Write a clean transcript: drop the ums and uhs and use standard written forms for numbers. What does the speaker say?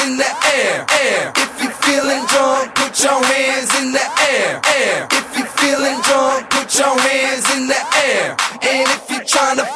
in the air, air. If you feeling drunk, put your hands in the air, air. If you feeling drunk, put your hands in the air. And if you tryna